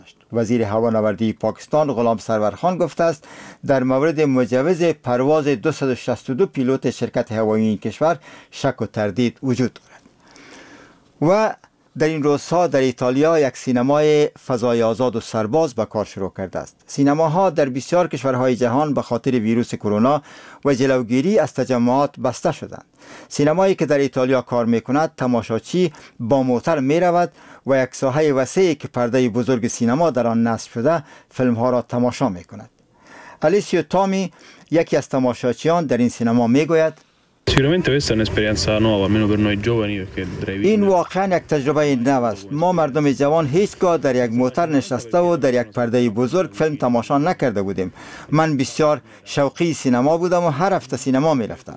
وزیر هوانوردی پاکستان غلام سرور خان گفته است در مورد مجوز پرواز 262 پیلوت شرکت هوایی این کشور شک و تردید وجود دارد. و در این روزها در ایتالیا یک سینمای فضای آزاد و سرباز به کار شروع کرده است. سینماها در بسیار کشورهای جهان به خاطر ویروس کرونا و جلوگیری از تجمعات بسته شدند. سینمایی که در ایتالیا کار میکند تماشاچی با موتر می رود و یک ساحه وسیعی که پرده بزرگ سینما در آن نصب شده فیلم ها را تماشا می کند. الیسیو تامی یکی از تماشاچیان در این سینما می گوید این واقعا یک تجربه نو است. ما مردم جوان هیچگاه در یک موتر نشسته و در یک پرده بزرگ فیلم تماشا نکرده بودیم. من بسیار شوقی سینما بودم و هر هفته سینما می رفتم.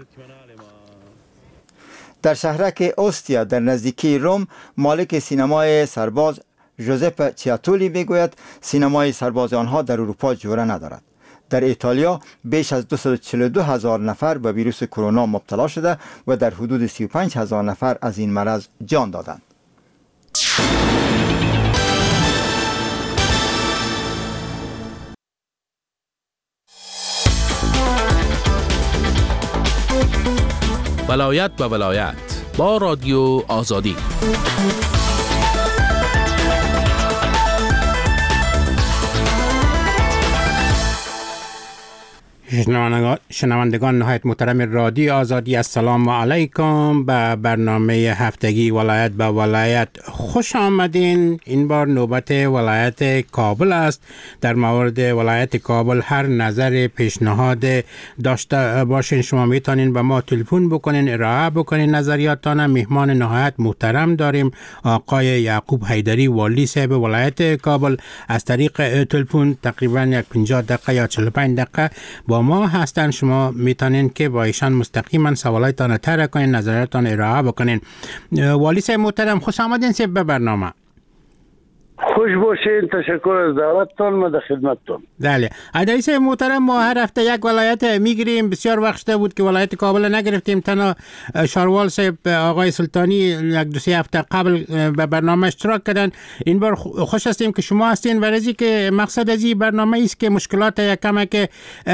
در شهرک اوستیا در نزدیکی روم مالک سینمای سرباز ژوزپ چیاتولی میگوید سینمای سرباز آنها در اروپا جوره ندارد. در ایتالیا بیش از 242,000 نفر به ویروس کرونا مبتلا شده و در حدود 35,000 نفر از این مرض جان دادند. ولایت به ولایت با رادیو آزادی. شنوندگان نهایت محترم رادیو آزادی، السلام علیکم. به برنامه هفتگی ولایت به ولایت خوش آمدین. این بار نوبت ولایت کابل است. در مورد ولایت کابل هر نظر پیشنهاد داشته باشین شما میتونین به ما تلفن بکنین، ارائه بکنین نظریاتتان. مهمان نهایت محترم داریم آقای یعقوب حیدری والی صاحب ولایت کابل. از طریق تلفن تقریبا 50 دقیقه یا 45 دقیقه با ما هستن. شما میتونین که با ایشان مستقیما سوالاتتان رو طرح کنین، نظراتتان ارائه بکنین. والی صاحب محترم خوش آمدین صاحب به برنامه. خوش باشین، تشکر از دعوتتان، ما در خدمتتون. بله عزیز محترم، ما هر هفته یک ولایت میگیریم. بسیار وقت شده بود که ولایت کابل نگرفتیم. تنها شاروال صاحب آقای سلطانی یک دو سه هفته قبل به برنامه اشتراک کردن. این بار خوش هستیم که شما هستین و رزی که مقصد از این برنامه است که مشکلات یکم که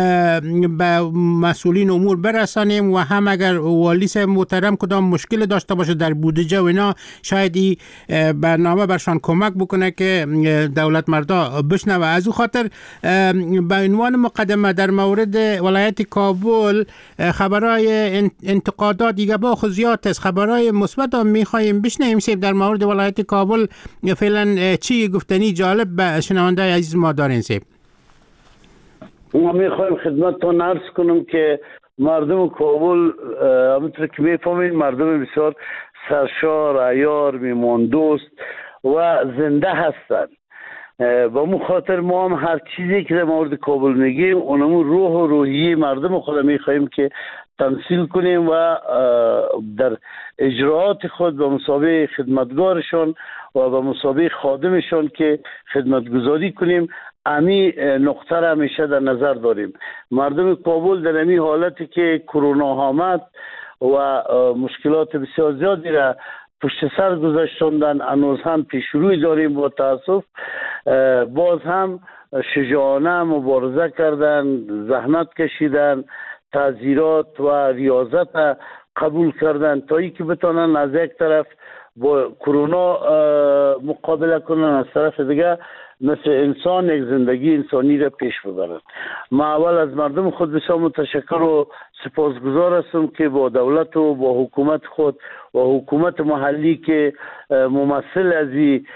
به مسئولین امور برسانیم و هم اگر والی صاحب محترم کدام مشکل داشته باشه در بودجه و اینا شاید این برنامه برشان کمک بکنه که دولت مردا بشنوه. از او خاطر به عنوان مقدمه در مورد ولایت کابل خبرهای انتقادات دیگه با خود زیاد است، خبرهای مثبت هم میخوایم بشنویم سیب در مورد ولایت کابل. فعلا چی گفتنی جالب به شنونده عزیز ما دارین سیب؟ ما میخوایم خدمتتون عرض کنم که مردم کابل همونطور که میفهمین مردم بسیار سرشار، عیار، میمان دوست و زنده هستند. با مو خاطر ما هم هر چیزی که در مورد کابل میگیم اونمون روح و روحیه مردم خود میخواهیم که تمثیل کنیم و در اجراعات خود به مسابقه خدمتگارشان و به مسابقه خادمشان که خدمتگزاری کنیم. امی نقطه را همیشه در نظر داریم. مردم کابل در امی حالتی که کرونا آمد و مشکلات بسیار زیادی را پشت سر گذاشتندن، هنوز هم پیشروی داریم. با تاسف باز هم شجاعانه مبارزه کردن، زحمت کشیدن، تعزیرات و ریاضت قبول کردن تا ای که بتانن از یک طرف با کرونا مقابله کنن، از طرف دیگه مثل انسان یک زندگی انسانی را پیش ببرند. ما اول از مردم خود بسیار متشکر و سپاسگزار هستم که با دولت و با حکومت خود و حکومت محلی که ممثل از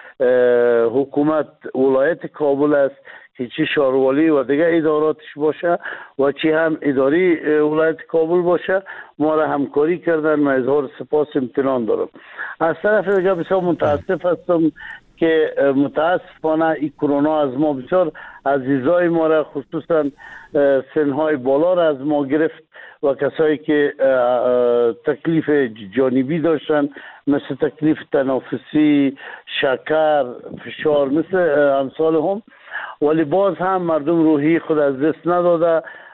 حکومت ولایت کابل است که چی شاروالی و دیگه اداراتش باشه و چی هم اداری ولایت کابل باشه ما را همکاری کردن. من اظهار سپاس امتنان دارم. از طرف دیگه بسیار متاسف هستم که متاسفانه این کرونا از ما بسیار عزیزای ما را خصوصا سنهای بالا را از ما گرفت و کسایی که تکلیف جانبی داشتن مثل تکلیف تنفسی، شکر، فشار مثل امثال هم، ولی باز هم مردم روحی خود از دست نداده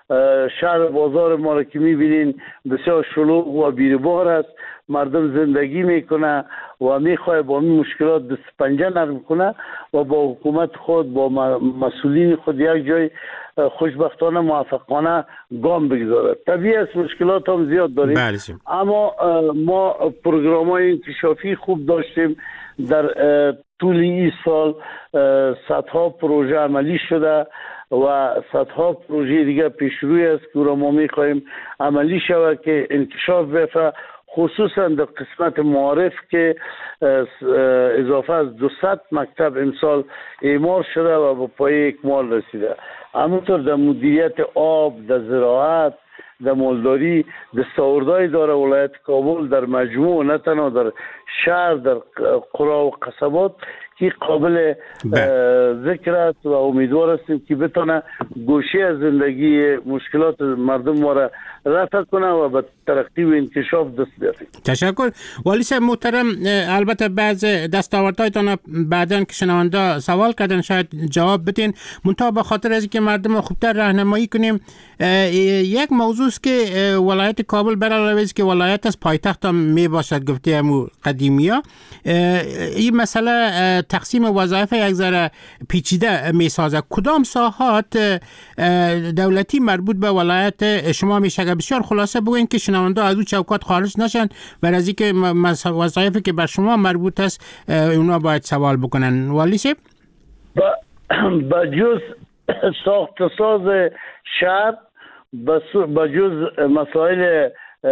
شهر بازار ما را که میبینین بسیار شلوغ و بیروبار است. مردم زندگی میکنه و میخواه با این مشکلات دست پنجه نرم کنه و با حکومت خود با مسئولین خود یک جای خوشبختانه موفقانه گام بگذارد. طبیعی است مشکلات هم زیاد داریم، اما ما پروگرام های انکشافی خوب داشتیم. در طول این سال صدها پروژه عملی شده و صدها پروژه دیگه پیشروی است که را ما میخواهیم عملی شود که انکشاف بفه، خصوصا در قسمت معارف که اضافه از 200 مکتب امسال اعمار شده و به پای اکمال رسیده. همونطور در مدیریت آب، در زراعت، در مالداری دستاوردهای داره ولایت کابل در مجموع، نه تنها در شهر، در قرا و قصبات که قابل ذکر است و امیدوار هستیم که بتونه گوشه از زندگی مشکلات مردم ما را رفع کنه و به ترقی و انکشاف دست بیاره. تشکر. والی صاحب محترم، البته بعض دستاوردهایتان بعداً که شنونده سوال کردن شاید جواب بدین، منتها به خاطر از اینکه مردم خوبتر راهنمایی کنیم، یک موضوع است که ولایت کابل برای که ولایت از پایتخت هم می باشد گفتیم قدیمیا، این مسئله تقسیم وظایف یک ذره پیچیده می سازد. کدام ساحات دولتی مربوط به ولایت شما میشه؟ بسیار خلاصه بگوین که شنونده از اون چوکات خارج نشن و از اینکه وظایفی که بر شما مربوط است اونا باید سوال بکنن. والی صاحب، با جز ساخت ساز شهر، با جز مسائل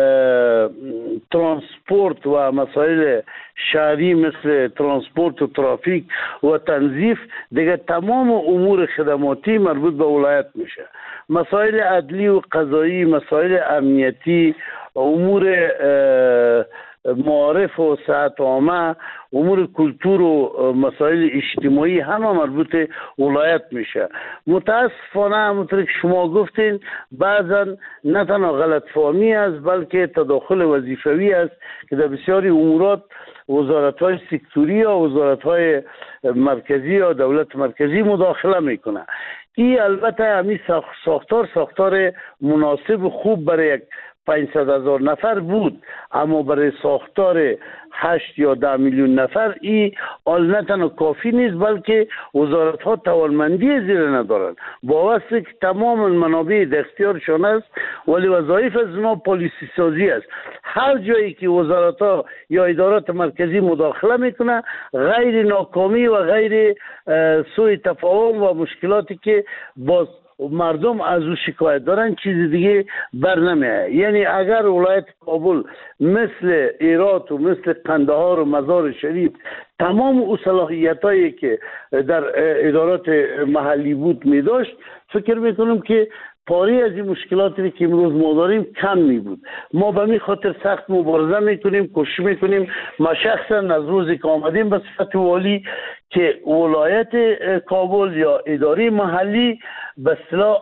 ترانسپورت و مسائل شهری مثل ترانسپورت و ترافیک و تنظیف، دیگه تمام امور خدماتی مربوط به ولایت میشه. مسائل عدلی و قضایی، مسائل امنیتی، امور معارف و صحت عامه، امور کلتور و مسائل اجتماعی همه مربوط ولایت میشه. متاسفانه همونطور که شما گفتین بعضا نه تنها غلط فهمی است بلکه تداخل وظیفوی است که در بسیاری امورات وزارت‌های سکتوری یا وزارت‌های مرکزی یا دولت مرکزی مداخله میکنه. این البته همین ساختار مناسب خوب برای یک 500,000 نفر بود، اما برای ساختار 8 یا 10 میلیون نفر این نه تنها کافی نیست بلکه وزارت ها توانمندی زیر ندارند. با واسه که تمام منابع در اختیارشان است ولی وظایف از اونا پالیسی سازی است. هر جایی که وزارت ها یا ادارات مرکزی مداخله میکنه غیر ناکامی و غیر سوء تفاهم و مشکلاتی که باز مردم از او شکایت دارن چیز دیگه بر نمیاد. یعنی اگر ولایت کابل مثل هرات و مثل قندهار و مزار شریف تمام او صلاحیتایی که در ادارات محلی بود می داشت، فکر میکنم که پاری از این مشکلاتی که امروز ما داریم کم می بود. ما به می خاطر سخت مبارزه میکنیم، کوشش میکنیم. ما شخصا از روزی که آمدیم به صفت والی که ولایت کابل یا اداره محلی به اصطلاح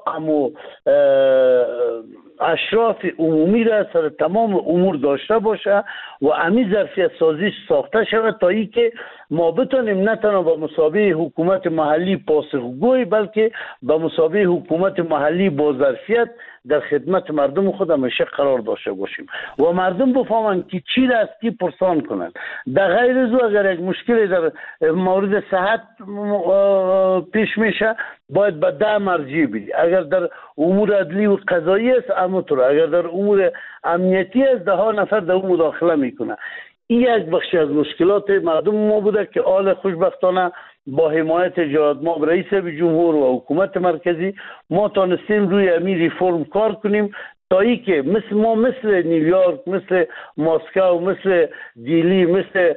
اشراف عمومی را سر تمام امور داشته باشه و امی ظرفیت سازی ساخته شود تا ای که ما بتانیم نه تنها با مسابقه حکومت محلی پاسخگوی بلکه با مسابقه حکومت محلی با ظرفیت در خدمت مردم خود همیشه قرار داشته باشیم و مردم بفهمن که چی را از کی پرسان کنند. در غیر از اگر یک مشکلی در مورد صحت پیش میشه باید به 10 مرجع بدی. اگر در امور عدلی و قضایی است همونطور، اگر در امور امنیتی است 10 نفر در اون مداخله میکنه. این یک بخشی از مشکلات مردم ما بوده که آل خوشبختانه با حمایت جناب رئیس جمهور و حکومت مرکزی ما تانستیم روی امی ریفرم کار کنیم تا ای که مثل نیویورک، مثل مسکو، مثل دیلی، مثل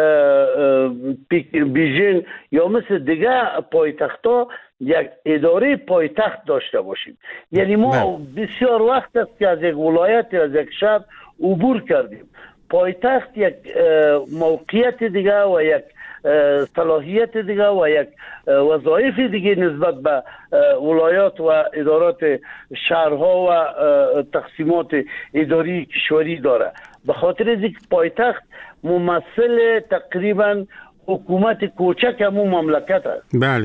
بیژینگ یا مثل دیگه پایتخت‌ها یک اداره پایتخت داشته باشیم. یعنی ما بسیار وقت است که از یک ولایت از یک شهر عبور کردیم. پایتخت یک موقعیت دیگه و یک صلاحیت دیگه و یک وظایف دیگه نسبت به ولایات و ادارات شهرها و تقسیمات اداری کشوری داره. به خاطر از اینکه پایتخت ممثل تقریبا حکومت کوچک همون مملکت است. بله.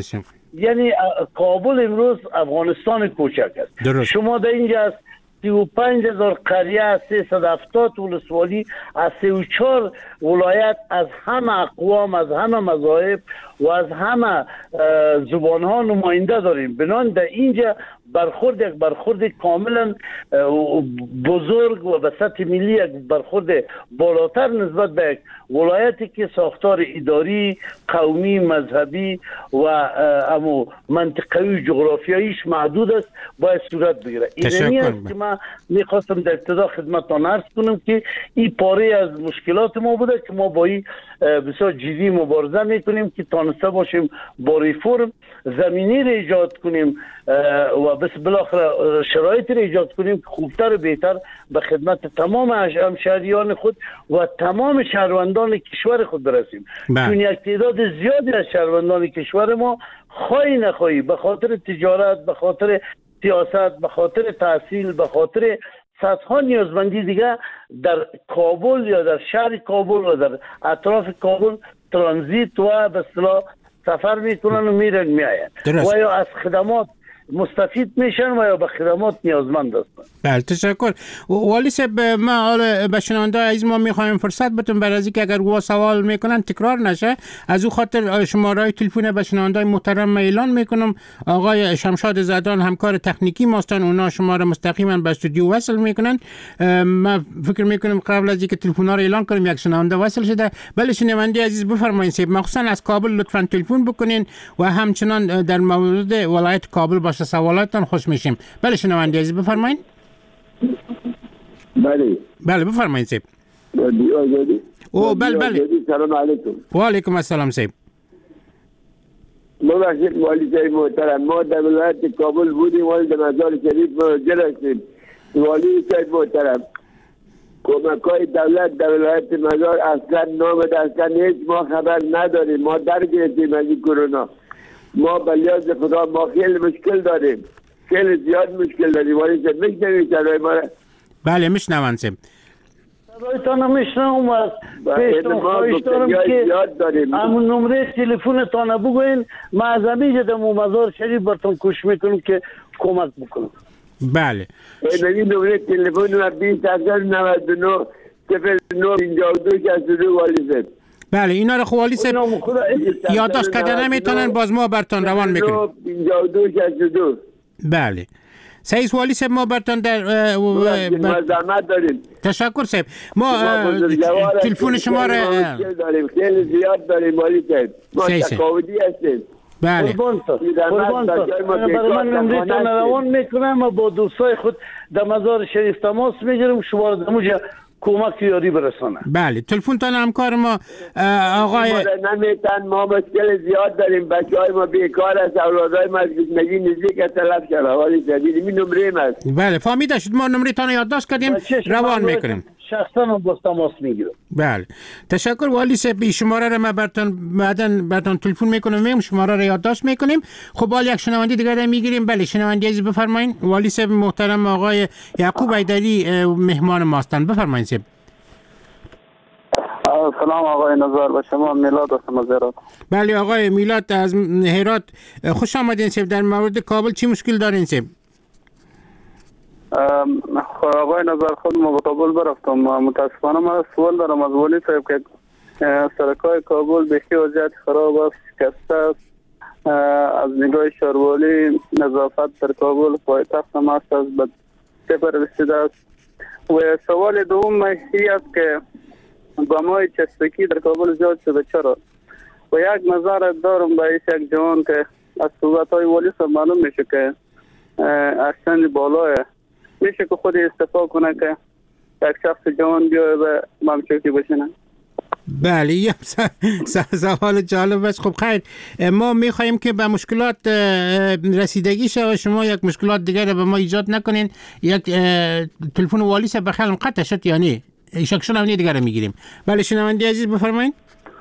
یعنی کابل امروز افغانستان کوچک است. درست. شما در اینجا است 35,000 قریه از 370 ولسوالی از 34 ولایت از همه اقوام، از همه مذاهب و از همه زبان ها نماینده داریم. بنان در اینجا برخورد کاملا بزرگ و به سطح ملی یک برخورد بالاتر نسبت به یک ولایتی که ساختار اداری، قومی، مذهبی و امو منطقوی جغرافیاییش محدود است باید صورت بگیره. اینمی است که من میخواستم در ابتدا خدمتتان عرض کنم که این پاره از مشکلات ما بوده که ما با این بسیار جدی مبارزه میکنیم که تانسته باشیم با ریفورم زمینی را ایجاد کنیم و بس بالاخره شرایط را ایجاد کنیم که خوبتر و بهتر به خدمت تمام همشهریان خود و تمام شهروندان کشور خود برسیم. چون یک تعداد زیادی از شهروندان کشور ما خواهی نخواهی به خاطر تجارت، به خاطر سیاست، به خاطر تحصیل، به خاطر صدها نیازمندی دیگه در کابل یا در شهر کابل و در اطراف کابل ترانزیت و به اصطلاح سفر میکنن و میرن میاین و یا از خدمات مستفید میشن و یا به خدمات نیازمند هستن. بله تشکر. والی صاحب ما به شنونده عزیز ما میخوایم فرصت بتون برای اینکه اگر وا سوال میکنن تکرار نشه، از او خاطر شماره تلفن به شنونده محترم اعلان میکنم. آقای شمشاد زدان همکار تکنیکی ماستن، اونا شما را مستقیما به استودیو وصل میکنن. ما فکر میکنم قبل از اینکه تلفن‌ها رو اعلان کنیم یک شنونده وصل شده. بله شنونده عزیز بفرمایید صاحب، مخصوصا از کابل لطفا تلفن بکنین و همچنان در مورد ولایت کابل باشه سوالاتتان خوش میشیم. بله شنونده عزیز بفرمایید. بله بفرمایید صاحب. بله سلام علیکم. و علیکم السلام صاحب. ببخشید والی صاحب محترم، ما در ولایت کابل بودیم، والی در مزار شریف جلسیم. والی صاحب محترم، کمک‌های دولت در ولایت مزار اصلا نامد، اصلا هیچ ما خبر نداریم. ما در گرفتیم از این کرونا. ما به لیاز خدا ما خیلی مشکل داریم، خیلی زیاد مشکل داریم. والی صاحب میشنوید صدای ما را؟ بله میشنوم صاحب. صدایتان میشنوم و پیشتون خواهش دارم که همون نمره تلفنتان بگوین. ما از همیشه در مزار شریف براتون کوشش میکنم که کمک بکنم. بله این نمره تلفن ما 20099 095262 والی صاحب. بله اینا رو خوالی صاحب یادداشت کردن نمیتونن، باز ما براتون روان میکنیم. 5262. بله سعید والی صاحب ما براتون در زحمت داریم. تشکر صاحب. ما تلفن شما را داریم، خیلی زیاد داریم والی صاحب. ما تقاعدی هستیم. بله قربان برای من نمره‌تان روان میکنم و با دوستای خود در مزار شریف تماس میگیرم شما را در کمک یاری برسانه. بله تلفن تان همکار ما آقای نمیتن، ما مشکل زیاد داریم، بچهای ما بیکار است، اولادای ما نگی نزدیک تلف شده حالی جدید می نمره ما. بله فهمیده شد، ما نمره تان یادداشت کردیم روان میکنیم. شخصا با تماس میگیرم. بله تشکر والی صاحب. شماره را ما براتون تلفن میکنم، شماره را یادداشت میکنیم. خب حالا یک شنونده دیگه میگیریم. بله شنونده عزیز بفرمایید. والی صاحب محترم آقای یعقوب ایدری مهمان ماستن، بفرمایید صاحب. سلام آقای نظر، به شما میلاد هستم از هرات. بله آقای میلاد از هرات خوش آمدین صاحب. در مورد کابل چی مشکل دارین صاحب؟ آقای نظر خود ما به کابل برفتم، متاسفانه من سوال دارم از والی صاحب که سرکای کابل بخی وضعیت خراب است، شکسته است. از نگاه شهروالی نظافت در کابل پایتخت هم است از به صفر رسیده است. و سوال دوم این است که بمای چسبکی در کابل زیاد شده، چرا؟ و یک نظر دارم به یک جوان که از صحبت‌های والی صاحب معلوم میشه که اصلا بالاه میشه که خود استفاده کنه که یک شخص جوان بیایه به ممچوکی بشینه. بله یه سوال جالب است. خب خیر، ما میخواییم که به مشکلات رسیدگی شه و شما یک مشکلات دیگر به ما ایجاد نکنین. یک تلفن والی صاحب بخیرم قطع شد یا نه؟ شک شنونده دیگر میگیریم. بله شنونده عزیز بفرمایید.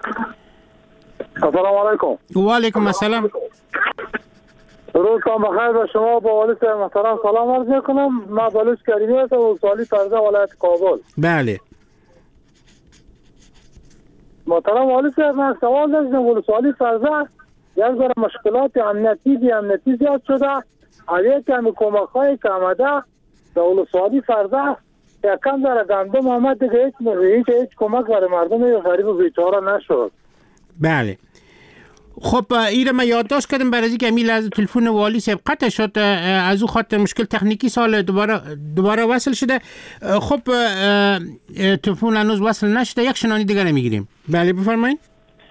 السلام علیکم. و علیکم السلام. روزتان بخیر. به شما با والی صاحب محترم سلام عرض میکنم. من بلوچ کریمی هستم، ولسوالی فرزه ولایت کابل. بله محترم والی صاحب من سوال داشتم. ولسوالی فرزه یک ذره مشکلات امنیتی زیاد شده. اوی کمی کمک های که آمده در ولسوالی فرده یکم ذره گندم آمد دیگه هیچ کمک برای مردم غریب و بیچاره نشد. بله. خب ایره ما یادداشت کردم برای اینکه امیل از تلفن والی صاحب قطع شد، از او خاطر مشکل تکنیکی سال دوباره وصل شده. خب تلفن هنوز وصل نشده، یک شنانی دیگر میگیریم. بله بفرمایید.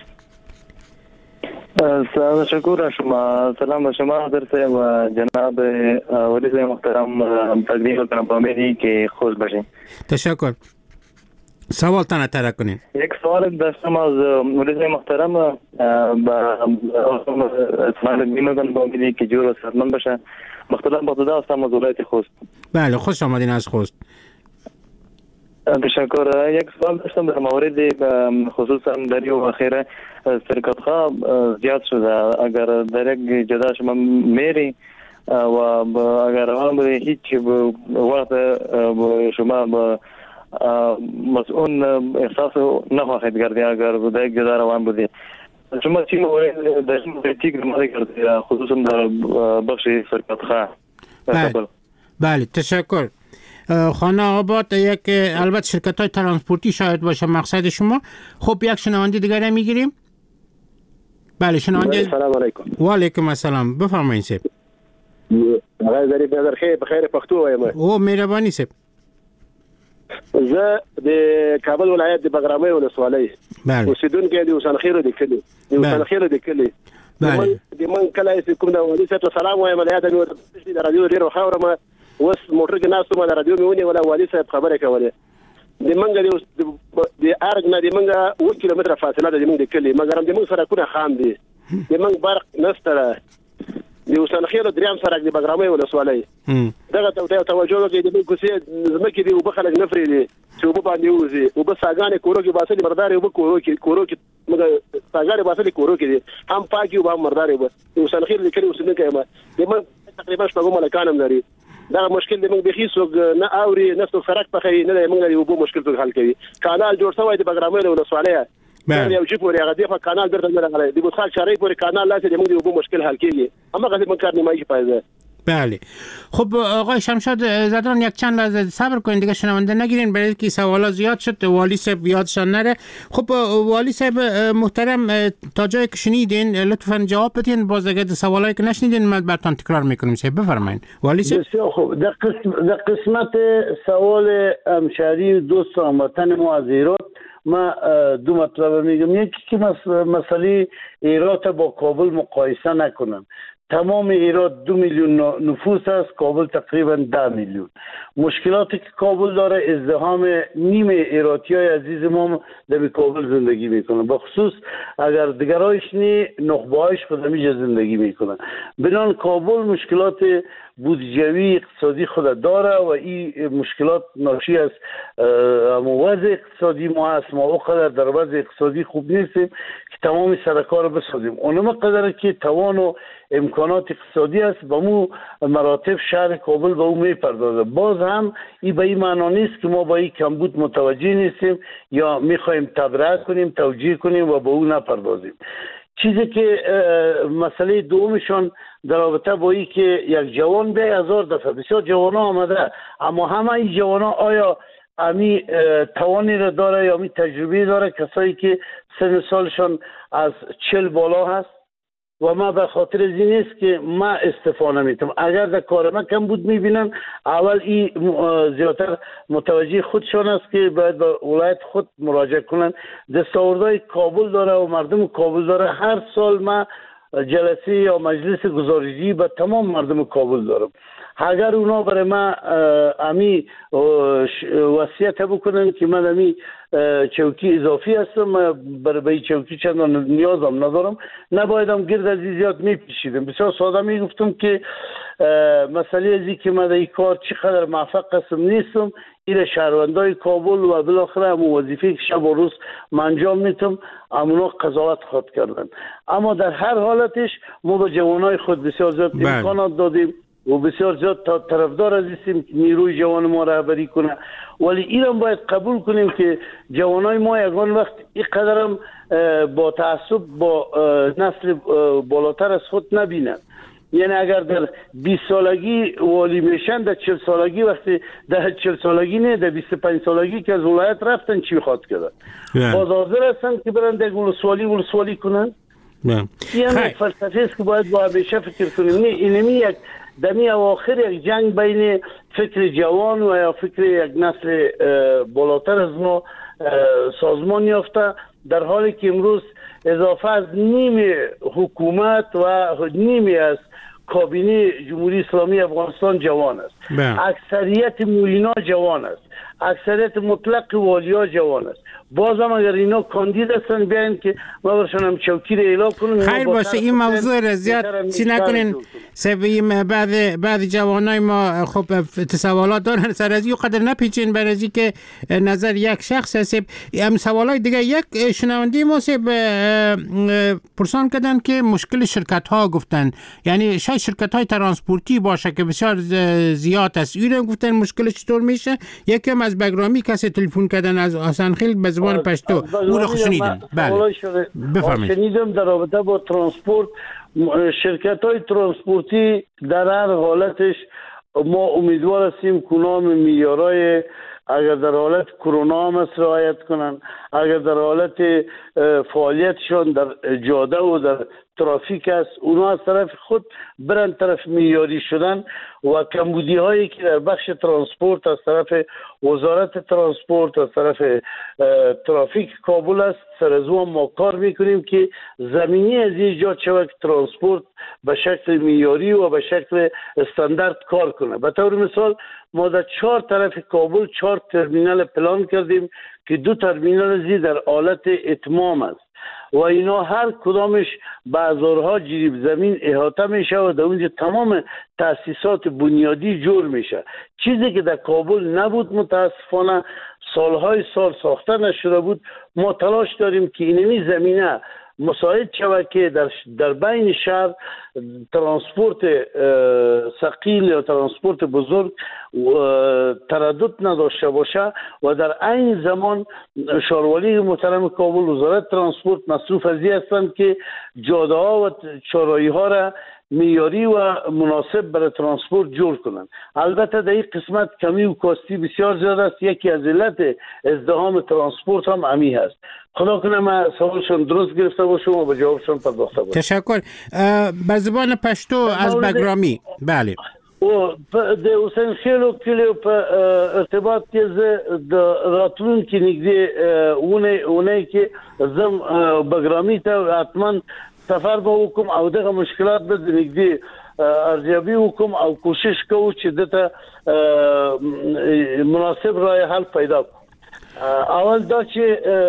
تشکر شما. سلام به شما حضرت و جناب ولی صاحب محترم. تقدیم کنم با امیدی که خوش باشین. تشکر. سوال تنه ترک کنین. یک سوال داشتم از ولی صاحب محترم با تقدیم کنم با امیدی که جور و صحتمند باشه. مختلف با هستم از ولایت خوست. بله خوش آمدین از خوست. تشکر. یک سوال داشتم در مورد خصوصا دریو و خیره شرکت ها زیاد شده. اگر در یک جدا شما میری و اگر آن بوده هیچ وقت شما با مسئول احساس نخواهید کردی اگر در یک جدا روان بودی. شما چی مورد در چی گرماده کردی خصوصا در بخش شرکت ها؟ بله تشکر. خانه آباد یک البته شرکت های ترانسپورتی شاید باشه مقصد شما. خب یک شنونده دیگر میگیریم. بله شنونده. سلام علیکم. و علیکم السلام. بفرمایید سیب. آقای ظریف نظر خیر بخیر پښتو وایم. او مهرباني سیب. زه د کابل ولایت د بغرامي ولسوالۍ اوسیدونکو د وسنخیرو د کلی بله د من کله چې کوم د والي صاحب سلام وایم له یاده مې د رادیو ډیر خاورم وس موټر کې ناس ته د رادیو مې ونی ولا والي صاحب خبره کوله د منګ د ارګ نه د منګ 1 کیلومتر فاصله ده د منګ د کلی مګر د منګ سره کونه خام دي د منګ برق نستره د وسنخیرو دریم سره د بغرامي ولسوالۍ دغه توجه وکړي د کوڅې زمکه دی وبخلک نفرې دي چې وب باندې وځي وب ساګانې کورو کې باسي مردار وب کورو کې مګر ساګانې باسي کورو کې دي هم پاکي وب مردار وب وسنخیر د کلی وسنه ما د من تقریبا شپږ ملکانم لري دا مشکل د موږ به هیڅ نه اوري نه څو فرق پخې نه د موږ د وب مشکل ته حل کوي کانال جوړ شوی د بغرامي ولسوالۍ یو چې پورې هغه د کانال درته نه راغلی د بوتخال چاري پورې کانال لاسه د موږ د وب مشکل حل کیږي اما غزه من کار نیمایي پایزه. بله خب آقای شمشاد زدران یک چند لحظه صبر کنید دیگه شنونده نگیرین برای که سوالا زیاد شد والی صاحب یادشان نره. خب والی صاحب محترم تا جایی که شنیدین لطفا جواب بدین باز اگه سوالایی که نشنیدین من براتون تکرار میکنم صاحب بفرمایید. والی صاحب بسیار خوب در قسمت سوال همشهری دوست هموطن ما از ایران ما دو مطلب میگم. یکی که مسئله ایران با کابل مقایسه نکنن. تمام ایران 2 میلیون نفوس است، کابل تقریبا 10 میلیون. مشکلاتی که کابل داره ازدحام نیم ایراتیای عزیز ما در کابل زندگی میکنن، بخصوص اگر دیگرایش نی نخبهایش خود همیجا زندگی میکنن. بنان کابل مشکلات بودجوی اقتصادی خود داره و این مشکلات ناشی از وضع اقتصادی ما است. ما اوقدر در وضع اقتصادی خوب نیستیم که تمام سرکار رو بسازیم. اونم قدر که توان و امکانات اقتصادی است با مو مراتب شهر کابل به اون میپردازه. باز هم این به این معنا نیست که ما با این کمبود متوجه نیستیم یا میخوایم تبرئه کنیم توجیه کنیم و به اون نپردازیم. چیزی که مسئله دومشان در رابطه با این که یک جوان به 1000 دفعه بسیار جوان ها آمده، اما همه این جوان ها آیا امی توانی را داره یا امی تجربه داره؟ کسایی که سن سالشان از 40 بالا هست و ما به خاطر از این نیست که ما استفاده میتونم. اگر در کار ما کم بود میبینن اول این زیادتر متوجه خودشان است که باید به ولایت خود مراجعه کنن. دستاوردهای کابل داره و مردم کابل داره. هر سال ما جلسه یا مجلس گزارشی به تمام مردم کابل دارم. اگر اونا برای ما امی وصیت بکنن که من امی چوکی اضافی هستم برای چوکی چند نیازم ندارم، نبایدم گرد از زیاد میپیشیدم. بسیار ساده میگفتم که مسئله ازی که من این کار چقدر موفق هستم نیستم، این شهروندای کابل و بالاخره همون وظیفه که شب و روز من انجام میتم امونا قضاوت خود کردن. اما در هر حالتش ما به جوانای خود بسیار زیاد امکانات دادیم و بسیار زیاد طرفدار هستیم که نیروی جوان ما رهبری کنه، ولی اینم باید قبول کنیم که جوانای ما یگان وقت اینقدر هم با تعصب با نسل بالاتر از خود نبینن. یعنی اگر در 20 سالگی والی میشن، در 40 سالگی وقتی در 40 سالگی نه، در 25 سالگی که از ولایت رفتن چی خواهد کردن؟ باز حاضر هستن که برن در ولسوالی کنن؟ یعنی فلسفه است که باید با همیشه فکر کنیم. نه اینمی یک دمی اواخر یک جنگ بین فکر جوان و یا فکر یک نسل بالاتر از ما سازمان یافته، در حالی که امروز اضافه از نیم حکومت و نیمی از کابینه جمهوری اسلامی افغانستان جوان است. اکثریت مولینا جوان است. اکثریت مطلق والیا جوان است. بازم اگر اینا کاندید هستن بیاین که ما برشان هم چوکی رو اعلام کنیم. خیر باشه، این موضوع را زیاد چی نکنین. سبیم بعض جوانای ما خب سوالات دارن، سر از این قدر نپیچین بر از که نظر یک شخص هست. هم سوالای دیگه، یک شنونده ما پرسان کردن که مشکل شرکت ها گفتن، یعنی شاید شرکت های ترانسپورتی باشه که بسیار زیاد است، اینا گفتن مشکلش چطور میشه. یکی هم از بگرامی کسی تلفن کردن از حسنخیل به زبان پشتو، او رو شنیدم. بله بفرمایید. شنیدم در رابطه با ترانسپورت، شرکت های ترانسپورتی در هر حالتش ما امیدوار هستیم کنام معیارهای، اگر در حالت کرونا هم رعایت کنن، اگر در حالت فعالیتشان در جاده و در ترافیک است، اونا از طرف خود برن طرف معیاری شدن و کمبودی هایی که در بخش ترانسپورت از طرف وزارت ترانسپورت، از طرف ترافیک کابل است، سر از اون ما کار میکنیم که زمینی از ایجاد شود که ترانسپورت به شکل معیاری و به شکل استاندارد کار کنه. به طور مثال ما در 4 طرف کابل 4 ترمینال پلان کردیم که 2 ترمینال زی در حالت اتمام است و اینا هر کدامش به هزارها جریب زمین احاطه میشه و در اونجا تمام تاسیسات بنیادی جور میشه، چیزی که در کابل نبود. متاسفانه سالهای سال ساخته نشده بود. ما تلاش داریم که اینمی زمینه مساعد شود که در بین شهر ترانسپورت ثقیل یا ترانسپورت بزرگ تردد نداشته باشه و در این زمان شاروالی محترم کابل، وزارت ترانسپورت مصروف از این هستند که جاده ها و چهارراهی ها را معیاری و مناسب برای ترانسپورت جور کنند. البته در این قسمت کمی و کاستی بسیار زیاد است. یکی از علت ازدحام ترانسپورت هم امی هست. خدا کنه من سوالشون درست گرفته باشم و به جوابشون پرداخته باشم. تشکر. بر زبان پشتو از بگرامی. بله. و د حسین خیلو کلیو په ارتباط کې زه د راتلونکي نږدې اونۍ کې زم بګرامي ته حتما سفر به وکم او دغه مشکلات به نږدې ارزیابي وکم او کوشش کوم چې دته مناسب راه حل پیدا کړم. اول دا چې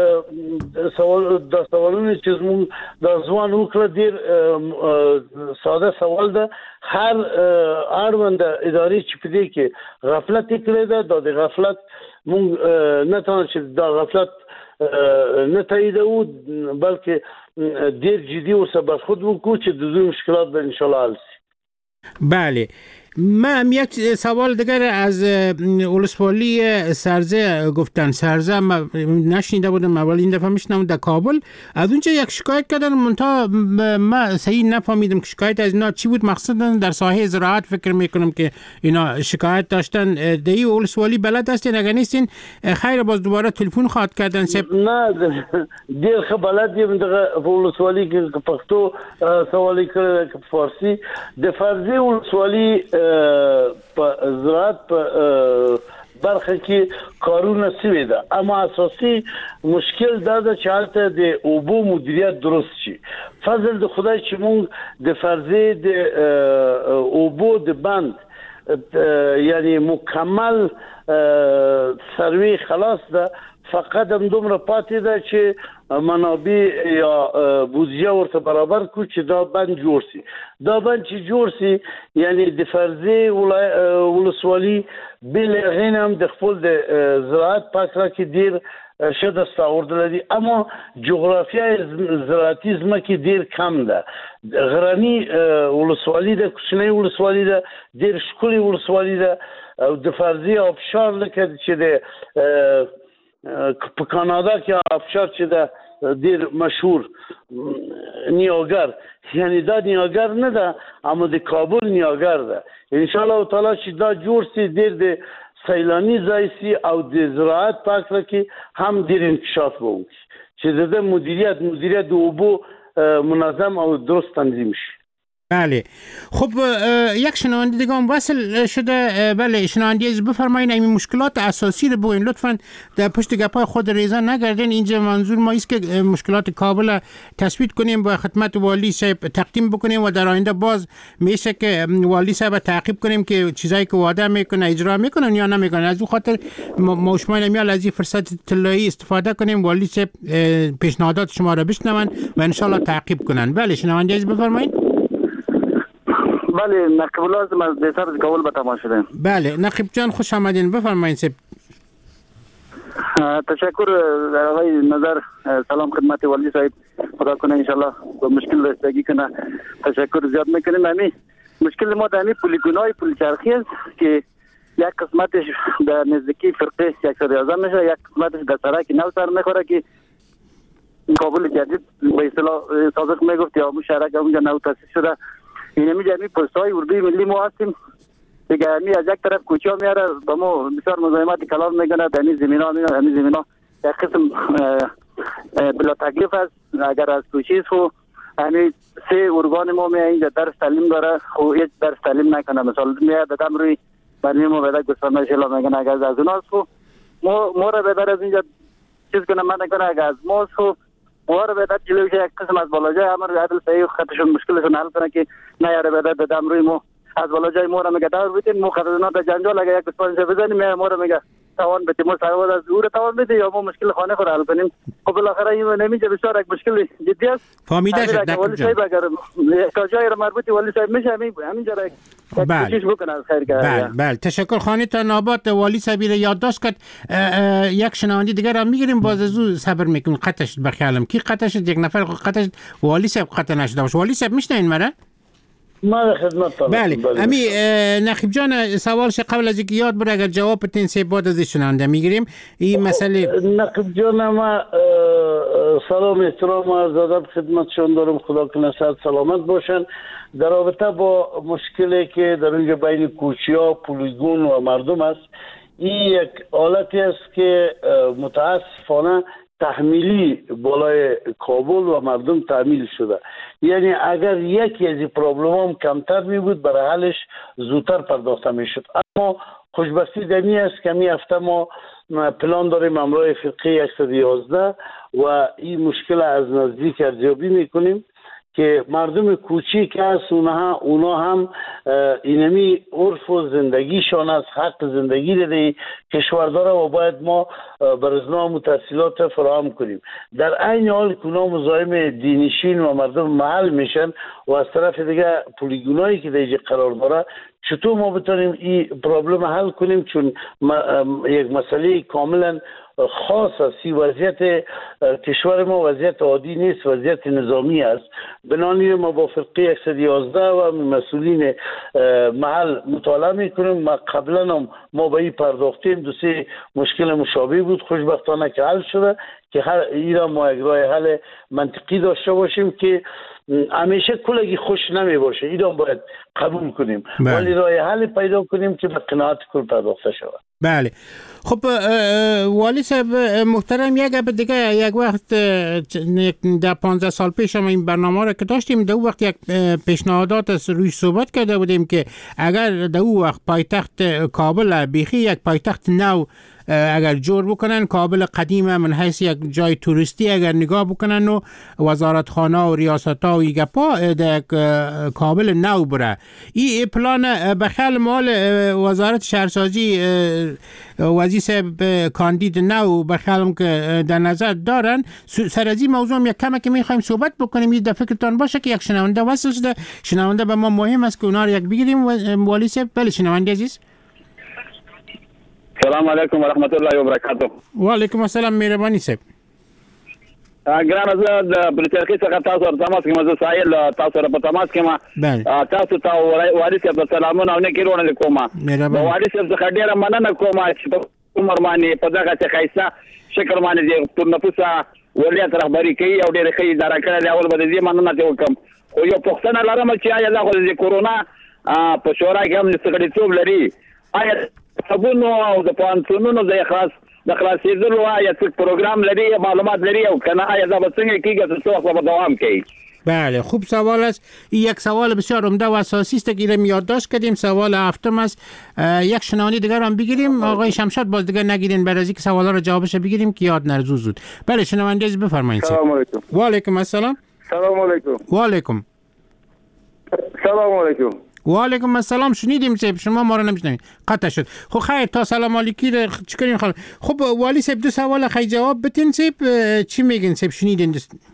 سوالونه چې زموږ د ځوان وکړه ډېر ساده سوال ده. هر اړوند ادارې چې په دې کې غفلت کړې ده، د غفلت مونږ نه تنه چې دا غفلت نه تاییدو بلکې ډېر جدي ورسره برخورد وکړو چې د دوی مشکلات به ان شاء الله حل شي. بله. من یک سوال دیگر از ولسوالی سرزه گفتن. سرزه نشنیده بودم، اول این دفعه میشنم در کابل. از اونجا یک شکایت کردن، منتها ما صحیح نفهمیدم که شکایت از اینا چی بود. مقصدا در ساحه زراعت فکر میکنم که اینا شکایت داشتن. دی ولسوالی بلد هستین؟ اگر نیستین خیر باز دوباره تلفن خواهد کردن. نه دیر خب بلد یم دغه ولسوالی که پښتو سوالی کړه که فارسی د فرضي ولسوالی په زراعت په برخه کې کارونه سوي ده، اما اساسي مشکل دا ده چې حالت د اوبو مدیریت درست شي. فضل د خدای چې مونږ د فرضي د اوبو د بند یعنی مکمل سروي خلاص ده، فقط هم دومره پاتې ده چې منابع یا بودجه ورته برابر کو چې دا بند جوړ شي. دا بند چې جوړ شي یعنی د فرضي ولسوالي بل غینم د خپل د زراعت پاکره کې ډیر شه دست آورده لدی، اما جغرافیای زراعتی زمکی دیر کم ده. غرانی ولسوالی ده، کوچنی ولسوالی ده، دیر شکلی ولسوالی ده، او د فرضی آبشار لکه چې ده په کانادا کې آبشار چې ده دیر مشهور نیاگر، یعنی دا نیاگر نه ده اما د کابل نیاگر ده. انشاءالله تعالی چې دا جوړ سی دیر د سیلانی ځای سی او د زراعت په اړه کې هم ډیر انکشاف وکړي چې د مدیریت د اوبو منظم او درست تنظیم شي. بله خب یک شنونده دیگه هم وصل شده. بله شنونده بفرمایید این مشکلات اساسی رو بگوین لطفاً در پشت گپای خود ریزا نگردین. اینجا منظور ما است که مشکلات کابل تثبیت کنیم و خدمت والی صاحب تقدیم بکنیم و در آینده باز میشه که والی صاحب تعقیب کنیم که چیزایی که وعده میکنه اجرا میکنن یا نمیکنن. از اون خاطر ما شما نمیال از این فرصت طلایی استفاده کنیم، والی صاحب پیشنهادات شما را بشنون و ان شاء الله تعقیب کنن. بله شنونده بفرمایید. بله نقیب الله از دیسر کابل به تماس شدیم. بله نقیب جان خوش آمدین، بفرمایید سب. تشکر آقای نظر، سلام خدمت والی صاحب، خدا کنه انشالله با مشکل رسیدگی کنه. تشکر زیاد میکنیم. همین مشکل ما در پلیگونای پل چرخی است که یک قسمتش در نزدیکی فرقه 111 میشه، یک قسمتش در سرک نو سر میخوره که کابل جدید به اصطلاح سابق میگفت یا مشارک اونجا نو تاسیس شده. این همی جمعی پستای اردوی ملی ما هستیم دیگه. همی از یک طرف کوچه ها میاره با ما بسیار مزاحمت کلام میکنه. در این زمین ها یک قسم بلا تکلیف است. اگر از کوچه است همی 3 ارگان ما میاد اینجا درس تعلیم داره، خو هیچ درس تعلیم نکنه. مثلا میاد دادم روی برنامه ما بده گسترده شلا میکنه. اگر از اون است ما را بدر از اینجا چیز کنه من نکنه. اگر از ما است ما را بدر جلوش یک قسم از بالاجای امر عدل صحیح خطشون مشکلشون حل کنه که نه یاره بدر دادم روی ما از بالاجای ما را میگه دار بیتین ما خدمات جنجال اگه یک قسمت بزنیم ما را میگه توان بدیم ما سواد از دور توان بدیم یا ما مشکل خانه خود حل کنیم. خب بالاخره این نمیشه بسیار یک مشکل جدی است. فهمیده شد ولی صاحب اگر جای مربوطی ولی صاحب میشه همین جا کوشش بکنه از خیر کرد. بله تشکر. خانه تا نابات والی صاحب را یادداشت کرد. یک شنونده دیگر را میگیریم باز از او صبر میکنیم. قطعش بخیالم کی قطعش یک نفر قطعش والی صاحب قطع نشده باشه. والی صاحب میشنین مرا؟ ما خدمت طالب. بله امی نقیب جان سوالش قبل از اینکه یاد بره اگر جواب بتین سه بعد از شنونده میگیریم این مسئله. نقیب جان ما سلام احترام عرض ادب خدمتشون دارم. خدا کنه صحت سلامت باشن. در رابطه با مشکلی که در اینجا بین کوچه‌ها پلیگون و مردم است، این یک حالتی است که متاسفانه تحمیلی بالای کابل و مردم تحمیل شده. یعنی اگر یکی از این پرابلم هم کمتر می بود برای حلش زودتر پرداخته می شد. اما خوشبختی دمی است که می هفته ما پلان داریم امرای فرقه 111 و این مشکل از نزدیک ارزیابی می کنیم که مردم کوچیک هست اونا هم اینمی عرف و زندگیشان از حق زندگی ده کشور داره و باید ما برزنام و تحصیلات فراهم کنیم. در عین حال که اونا مزاحم دینشین و مردم محل میشن و از طرف دیگه پلیگونایی که در قرار داره چطور ما بتونیم این پرابلم حل کنیم، چون یک مسئله کاملا خاص است. وضعیت کشور ما وضعیت عادی نیست، وضعیت نظامی است. بنابراین ما با فرقه 111 و مسئولین محل مطالعه میکنیم. ما قبلا هم ما به این پرداختیم. 2-3 مشکل مشابه بود، خوشبختانه که حل شده که هر ایرا ما یک راه حل منطقی داشته باشیم که همیشه کلگی خوش نمی باشه. ایران باید قبول کنیم ولی راه حل پیدا کنیم که به قناعت کل پرداخته شود. بله خب والی صاحب محترم یک دیگه یک وقت در 15 سال پیش هم این برنامه را که داشتیم در وقت یک پیشنهادات روی صحبت کرده بودیم که اگر در وقت پایتخت کابل بیخی یک پایتخت نو اگر جور بکنن، کابل قدیم من حیث یک جای توریستی اگر نگاه بکنن و وزارتخانه و ریاست‌ها و ایگپا در کابل نو بره. این پلان بخیال مال وزارت شهرسازی وزیر صاحب کاندید نو بخیالم که در نظر دارن. سر از این موضوع یک کمی که میخوایم صحبت بکنیم. این در فکرتان باشه که یک شنونده وصل شده. شنونده به ما مهم است که اونا رو یک بگیریم. والی صاحب بله شنونده عزیز. سلام علیکم و رحمت الله و برکاته. و علیکم السلام مهرباني صاحب. ګرانه زه د پلیټرکي څخه تاسو سره تماس کوم. زه سایل تاسو سره په تماس کوم. تاسو ته وارث صاحب سلامونه او نیکی ورونه کوم. وارث صاحب څخه ډیره مننه کوم چې په عمر باندې په دغه څه خیسه شکر باندې د نفوسه ولیت رهبری کوي او ډیره ښه اداره کړې. اول به دې مننه وکم. خو یو پوښتنه لرم چې آیا دا د کورونا په شورا کې هم څه لري؟ آیا صابون او د پانسونونو د خلاصېدلو آیا څه پروګرام لري، معلومات لري او کنه آیا دا به څنګه کیږي څه وخت به دوام کوي؟ بله خوب سوال است. یک سوال بسیار عمده و اساسی است که ایرم یادداشت کردیم. سوال هفتم است. یک شنونده دیگر هم بگیریم. آقای شمشاد باز دیگر نگیرین برای اینکه سوالا رو جوابش بگیریم که یاد نره زود. بله شنونده از بفرمایید. سلام علیکم. و علیکم السلام. سلام علیکم. و علیکم. سلام علیکم. و علیکم السلام. شنیدیم صاحب شما ما رو نمیشنوید، قطع شد. خب خیر تا سلام علیکی رو چیکارین خاله؟ خب والی صاحب دو سوال خیلی جواب بدین صاحب. چی میگین صاحب؟ شنیدین؟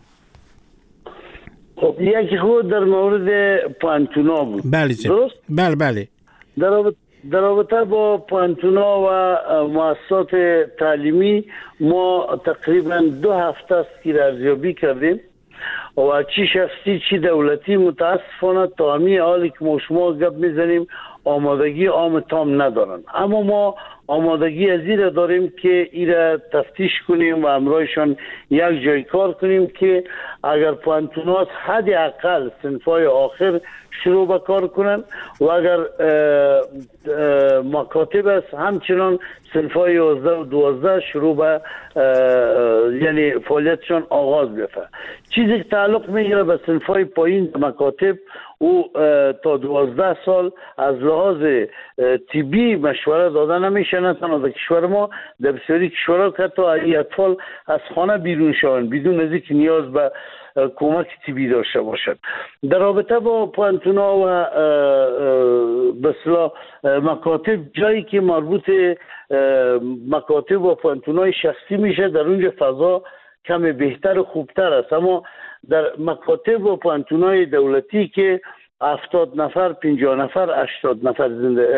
خب یکی خود در مورد پانتونا بود. بله درست؟ بله. در رابطه با پانتونا و مؤسسات تعلیمی ما تقریبا 2 هفته است که ارزیابی کردیم و چی شخصی چی دولتی متاسفانه تا همین حالی که ما شما گپ میزنیم آمادگی عام تام ندارن. اما ما آمادگی از این داریم که این را تفتیش کنیم و همراهشان یک جای کار کنیم که اگر پانتونات حد اقل صنفای آخر شروع به کار کنن و اگر مکاتب است همچنان صنفای 11 و 12 شروع به یعنی فعالیتشان آغاز بیفته. چیزی که تعلق میگیره به صنفای پایین مکاتب او تا 12 سال از لحاظ طبی مشوره داده نمیشه. نه تنها در کشور ما، در بسیاری کشورها که تا این اطفال از خانه بیرون شوند بدون از اینکه نیاز به کمک طبی داشته باشد. در رابطه با پانتونا و بسلا مکاتب، جایی که مربوط مکاتب و پانتونای شخصی میشه در اونجا فضا کم بهتر و خوبتر است. اما در مکاتب و پانتونای دولتی که 70 نفر 50 نفر 80 نفر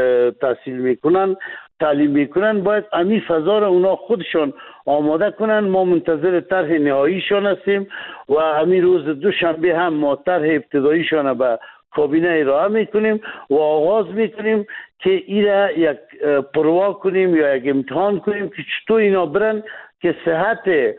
تعلیم میکنن باید امی فضا را اونا خودشان آماده کنن. ما منتظر طرح نهاییشان هستیم و همین روز دوشنبه هم ما طرح ابتداییشان به کابینه ارائه میکنیم و آغاز میکنیم که این را یک پروا کنیم یا یک امتحان کنیم که چطور اینا برن که صحت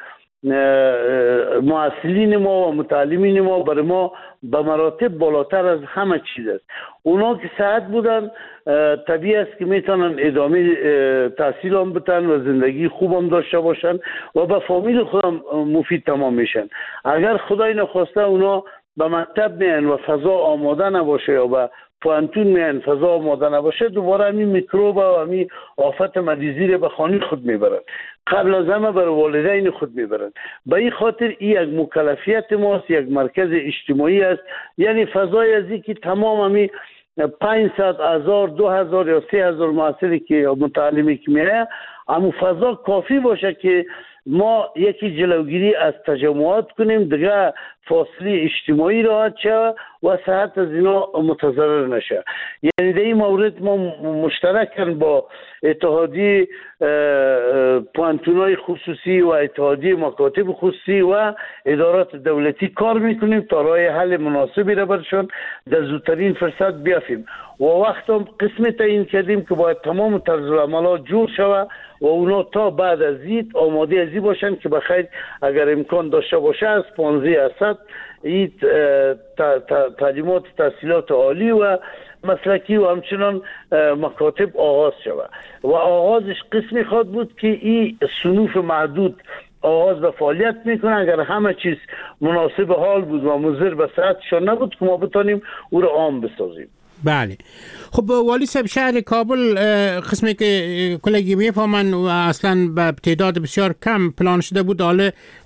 معلمین ما و متعلمین ما برای ما به مراتب بالاتر از همه چیز است. اونا که صحت بودن طبیعی است که میتونن ادامه تحصیل هم بتن و زندگی خوب هم داشته باشن و به فامیل خودم مفید تمام میشن. اگر خدای نخواسته اونا به مکتب میان و فضا آماده نباشه یا به پانتون میان فضا آماده نباشه، دوباره همین میکروب و همین آفت مریضی رو به خانه خود میبرن، قبل از همه بر والدین خود میبرن. به این خاطر این یک مکلفیت ماست، یک مرکز اجتماعی است. یعنی فضای ازی که تمام همین 500 هزار 2000 یا 3000 معصری که متعلمی که میه اما فضا کافی باشه که ما یکی جلوگیری از تجمعات کنیم، دیگه فاصله اجتماعی راحت شه و صحت از اینا متضرر نشه. یعنی در این مورد ما مشترکاً با اتحادیه پانتونای خصوصی و اتحادیه مکاتب خصوصی و ادارات دولتی کار میکنیم تا راه حل مناسبی را برشان در زودترین فرصت بیافیم و وقت هم قسم تعیین کردیم که باید تمام طرز العملات جور شود و اونا تا بعد از این آماده ازی باشن که بخیر اگر امکان داشته باشه از 15% این تعلیمات تحصیلات عالی و مسلکی و همچنان مکاتب آغاز شود و آغازش قسمی خواد بود که این صنوف محدود آغاز به فعالیت میکنه. اگر همه چیز مناسب حال بود و مضر به صحتشان نبود که ما بتانیم او را عام بسازیم. بله. خب والی صاحب شهر کابل قسمی که کلگی میفهمن و اصلا به تعداد بسیار کم پلان شده بود، حالا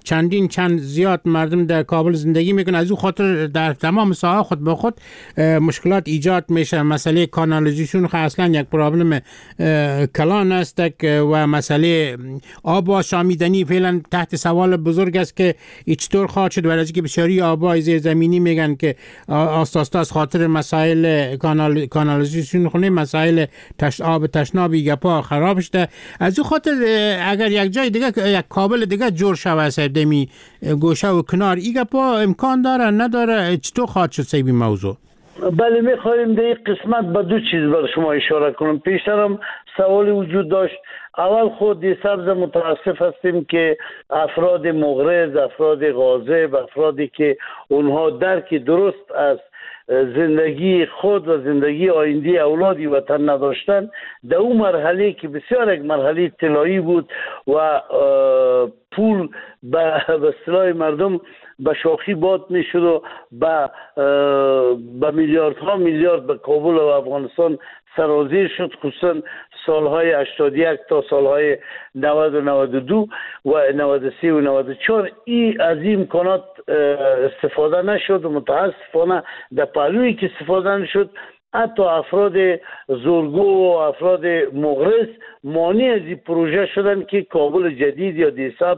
چند زیاد مردم در کابل زندگی میکنن، از او خاطر در تمام ساحه خود به خود مشکلات ایجاد میشه. مسئله کانالیزیشن اصلا یک پرابلم کلان است و مسئله آب آشامیدنی فعلا تحت سوال بزرگ است که چطور خواهد شد، برای اینکه بسیاری آبای زیر زمینی میگن که آستاستا از خاطر مسائل کانالیزیشن خونه مسائل آب تشنابی گپا خراب شده. از این خاطر اگر یک جای دیگه یک کابل دیگه جور شود سردمی گوشه و کنار ای گپا امکان داره نداره، چطور خواهد شد سیبی موضوع؟ بله میخوایم در این قسمت به دو چیز بر شما اشاره کنم. پیشترم سوالی وجود داشت. اول خود سبز متاسف هستیم که افراد مغرض، افراد غاضب، افرادی که اونها درک درست از زندگی خود و زندگی آینده اولادی وطن نداشتن، در اون مرحله که بسیار یک مرحله طلایی بود و پول به اصطلاح مردم به شاخی باد می شد و به میلیاردها میلیارد به کابل و افغانستان سرازیر شد، خصوصا سالهای 81 تا سالهای 90 و 92 و 93 و 94. این از این امکانات استفاده نشد و متاسفانه در پهلویی که استفاده نشد حتی افراد زورگو و افراد مغرض مانع از این پروژه شدن که کابل جدید یا دیسابس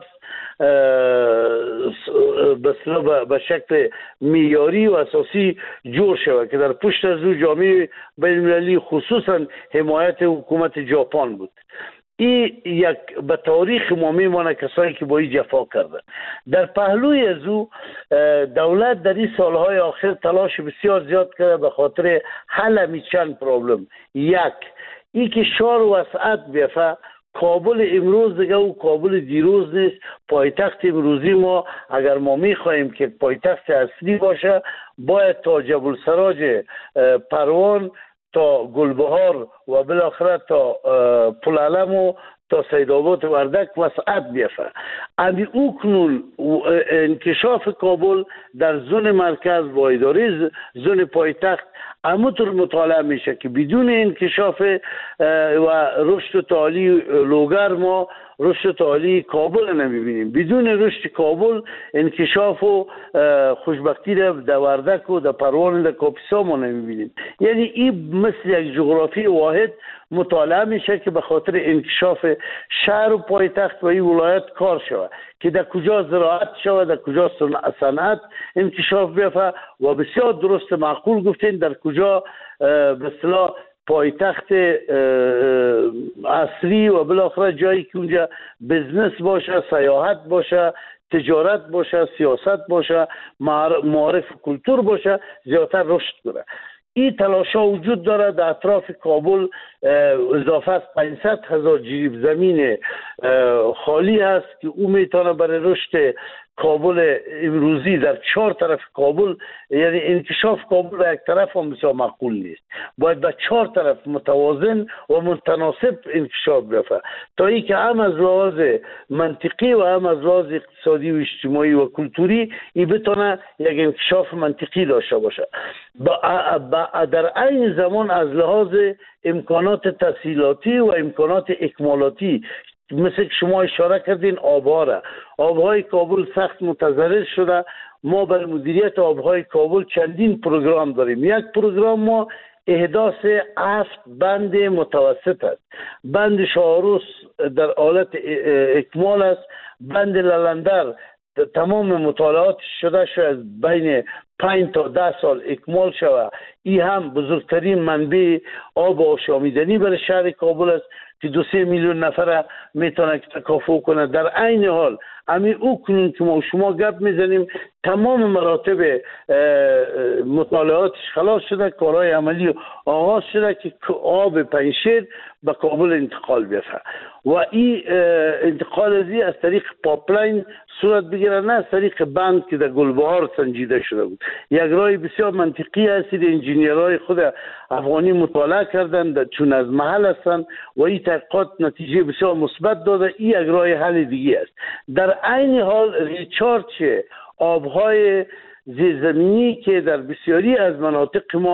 به شکل معیاری و اساسی جور شود که در پشت از او جامعه بین‌المللی خصوصا حمایت حکومت ژاپن بود. این یک به تاریخ ما میمانه کسایی که با این جفا کردن. در پهلوی از او دولت در این سالهای آخر تلاش بسیار زیاد کرده به خاطر حل همی چند پرابلم. یک، این که شار وسعت بیفه. کابل امروز دیگه و کابل دیروز نیست. پایتخت امروزی ما اگر ما میخواهیم که پایتخت اصلی باشه باید تا جبل السراج پروان تا گلبهار و بالاخره تا پلعلم و تا سیدآباد و وردک وسعت بیفه. امی او کنون انکشاف کابل در زون مرکز با اداره زون پایتخت همونطور مطالعه میشه که بدون انکشاف و رشد تعالی لوگر ما رشد تعالی کابل نمیبینیم. بدون رشد کابل انکشاف و خوشبختی در وردک و در پروان در کاپیسا ما نمیبینیم. یعنی این مثل یک جغرافی واحد مطالعه میشه که به خاطر انکشاف شهر و پایتخت و این ولایت کار شود که در کجا زراعت شود، در کجا صنعت انکشاف بیفته و بسیار درست معقول گفتین در کجا به اصطلاح پایتخت اصلی و بالاخره جایی که اونجا بزنس باشه، سیاحت باشه، تجارت باشه، سیاست باشه، معارف کلتور باشه زیادتر رشد کنه. این تلاش ها وجود داره. در اطراف کابل اضافه از 500,000 جریب زمین خالی هست که او میتونه برای رشد کابل امروزی در 4 طرف کابل، یعنی انکشاف کابل در یک طرف هم بسیار معقول نیست، باید به 4 طرف متوازن و متناسب انکشاف بیفته تا ای که هم از لحاظ منطقی و هم از لحاظ اقتصادی و اجتماعی و کلتوری ای بتونه یک انکشاف منطقی داشته باشه. در این زمان از لحاظ امکانات تسهیلاتی و امکانات اکمالاتی مثل که شما اشاره کردین آبهای کابل سخت متضرر شده. ما بر مدیریت آبهای کابل چندین پروگرام داریم. یک پروگرام ما احداث 7 بند متوسط است. بند شاهروس در حالت اکمال است. بند للندر تمام مطالعات شده از بین 5 تا 10 سال اکمال شود. این هم بزرگترین منبع آب آشامیدنی برای شهر کابل است که 2-3 میلیون نفر میتونه تکافؤ کنه. در عین حال او کنون که ما شما گپ میزنیم تمام مراتب مطالعاتش خلاص شده، کارهای عملی آغاز شده که آب پنشیر به کابل انتقال بیفته و این انتقال از طریق پاپلاین صورت بگیره، نه از طریق بند که در گلبهار سنجیده شده بود. یک راه بسیار منطقی است. انجینیرهای خود افغانی مطالعه کردن چون از محل هستند و این تحقیقات نتیجه بسیار مثبت داده. این یک راه حل دیگه است. در عین حال ریچارج آبهای زیرزمینی که در بسیاری از مناطق ما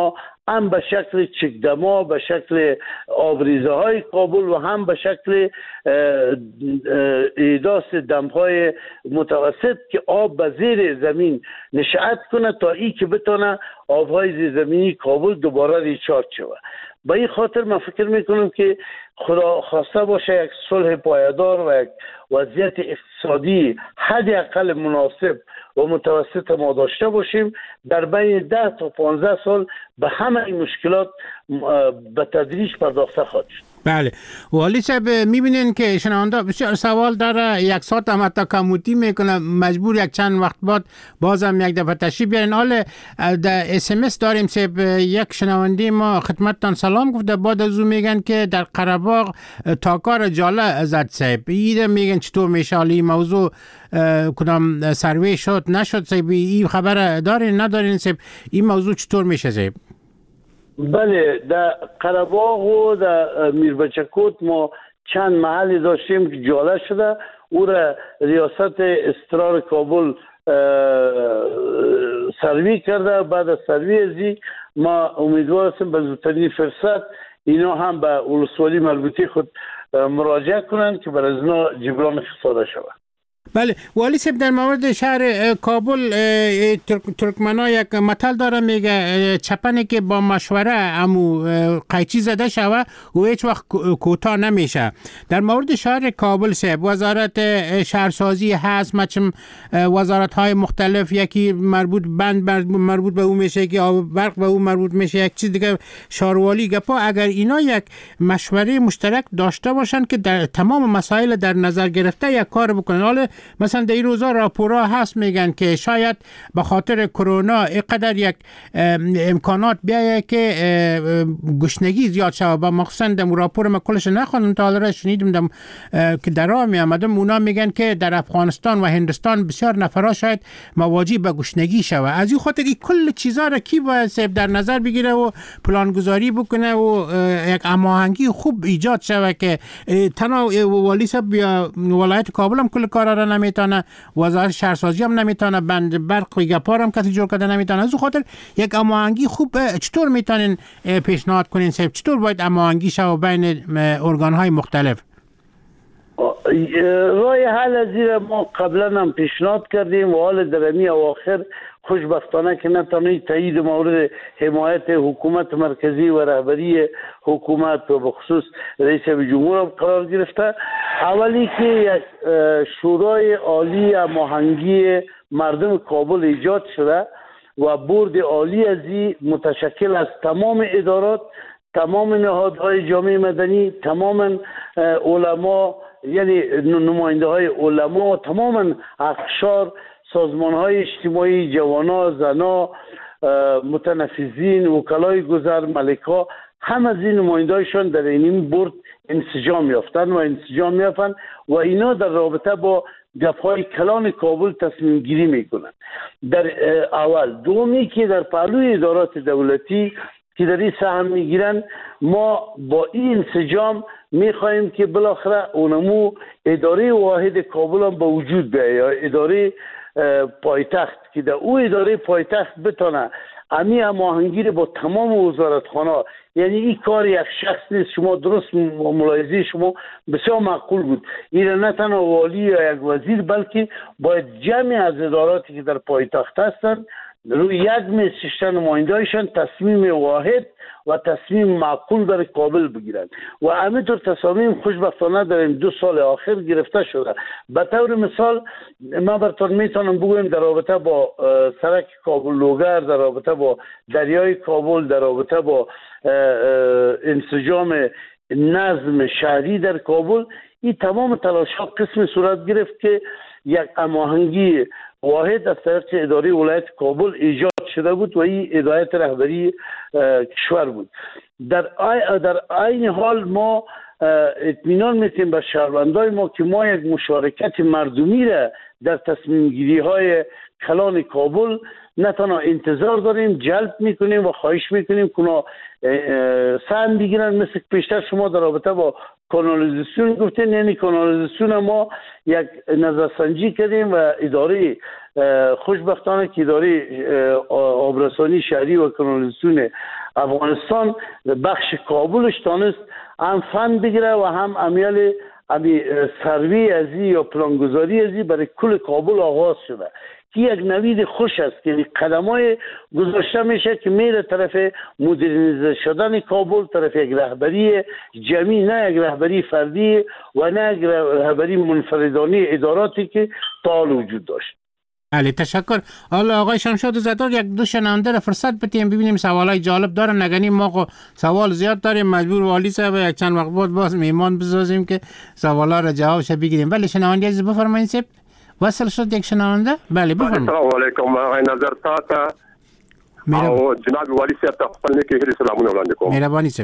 هم به شکل چکدما، به شکل آبریزه های کابل و هم به شکل ایداس دمهای متوسط که آب به زیر زمین نشأت کنه تا ای که بتونه آبهای زیر زمینی کابل دوباره ریچارج شود. به این خاطر من فکر میکنم که خدا خواسته باشه یک صلح پایدار و یک وضعیت اقتصادی حداقل مناسب و متوسط ما داشته باشیم، در بین 10 تا 15 سال به همه این مشکلات به تدریج پرداخته خواهد شد. بله والی صاحب میبینین که شنونده بسیار سوال داره، یک ساعت هم حتی کموتی میکنه، مجبور یک چند وقت بعد بازم یک دفعه تشریف بیارین. حالا در SMS داریم صاحب، یک شنونده ما خدمتتان سلام گفته، بعد از اون میگن که در قره‌باغ تاکار جاله زد صاحب، ایده میگن چطور میشه این موضوع کدام سروی شد نشد صاحب، این خبر دارین ندارین صاحب، این موضوع چطور میشه صاحب؟ بله در قره‌باغ و در میربچه‌کوت ما چند محلی داشتیم که جاله شده، او را ریاست استقرار کابل سروی کرده. بعد از سروی ازی ما امیدوار هستیم به زودترین فرصت اینا هم به ولسوالی مربوطه خود مراجعه کنند که برای ازنا جبران اقتصاد شود. بله والی صاحب در مورد شهر کابل ترکمنا یک متل داره، میگه چپنی که با مشوره امو قیچی زده شوه و هیچ وقت کوتاه نمیشه. در مورد شهر کابل صاحب وزارت شهرسازی هست، مچم وزارت های مختلف، یکی مربوط مربوط به اون میشه که برق به اون مربوط میشه، یک چیز دیگه شهروالی گپا، اگر اینا یک مشوره مشترک داشته باشن که در تمام مسائل در نظر گرفته یک کار بکنن. حالا مثلا در این روزا راپورها هست میگن که شاید به خاطر کرونا اینقدر یک امکانات بیایه که گشنگی زیاد شود. با مخصوصا در راپور ما کلش نخوندم تا حالا شنیدم که در راه می آمدم، اونا میگن که در افغانستان و هندوستان بسیار نفرها شاید مواجه به گشنگی شود. از این خاطر کل چیزا را کی باید در نظر بگیره و پلانگذاری بکنه و یک هماهنگی خوب ایجاد شود که تنها والی صاحب یا ولایت کابل هم کل کارا را نمیتونه، وزارت شهرسازی هم نمیتونه، بند برق و گپار هم کسی جور کرده نمیتونه. از خاطر یک هماهنگی خوب چطور میتونین پیشنهاد کنین صاحب؟ چطور باید هماهنگی شود بین ارگان های مختلف؟ راه حل از این ما قبلا هم پیشنهاد کردیم و حال درمی اواخر خوشبختانه که نتانه تایید مورد حمایت حکومت مرکزی و رهبری حکومت و بخصوص رئیس جمهور هم قرار گرفته. اولی که یک شورای عالی هماهنگی مردم کابل ایجاد شده و بورد عالی ازی متشکل از تمام ادارات، تمام نهادهای جامعه مدنی، تمام علما، یعنی نماینده های علما، تمام اقشار، سازمان های اجتماعی، جوانا، زنا، متنفذین، وکلای گذر، ملکا، هم از این نمایندهایشان در این بورد انسجام یافتن و اینا در رابطه با گپ‌های کلان کابل تصمیم گیری میکنن. در اول دومی که در پهلوی ادارات دولتی که در این سهم میگیرن، ما با این انسجام میخواهیم که بالاخره اونمو اداره واحد کابل هم به وجود بیاید، یا اداره پایتخت که در او اداره پایتخت بتونه امی هماهنگی با تمام وزارتخانه، یعنی این کار یک شخص نیست. شما درست ملاحظه شما بسیار معقول بود، این نه تنها والی یا یک وزیر بلکه باید جمع از اداراتی که در پایتخت هستند روی یک میز ششتن نمایندهایشان تصمیم واحد و تصمیم معقول در کابل بگیرند و همینطور تصامیم خوشبختانه در این 2 سال آخر گرفته شده. به طور مثال من براتون میتونم بگویم در رابطه با سرک کابل لوگر، در رابطه با دریای کابل، در رابطه با انسجام نظم شهری در کابل، این تمام تلاشات قسم صورت گرفت که یک هماهنگی واحد از طریق اداره ولایت کابل ایجاد شده بود و این هدایت رهبری کشور بود. در عین حال ما اطمینان میتیم به شهروندای ما که ما یک مشارکت مردمی را در تصمیم گیری های کلان کابل نه تنها انتظار داریم، جلب میکنیم و خواهش میکنیم که اونا سهم بگیرن. مثل پیشتر شما در رابطه با کانالیزاسیون گفتین، یعنی کانالیزاسیون ما یک نظرسنجی کردیم و اداره خوشبختانه که اداره آبرسانی شهری و کانالیزاسیون افغانستان بخش کابلش تانست هم فند بگیره و هم امیال سروی ازی یا پلانگذاری ازی برای کل کابل آغاز شده که یک نوید خوش است که قدمای گذاشته میشه که میره طرف مدرنیزه شدن کابل، طرف یک رهبری جمعی، نه یک رهبری فردی و نه یک رهبری منفردانه اداراتی که تا حال وجود داشت. بله تشکر. حالا آقای شمشاد زدار یک دو شنونده را فرصت بدیم ببینیم سوالای جالب دارن، نگنیم ما سوال زیاد داریم مجبور والی صاحب یک چند وقت بعد باز میمان بسازیم که سوالا را جوابش بگیریم. بله شنونده عزیز بفرمایید سب. وصل شد یک شنونده؟ بله بفرمایید. السلام علیکم آقای نظر تا او جناب والی صاحب ته خپل نیکی هیله سلامونه وړاندې کوم. مهرباني صاحب.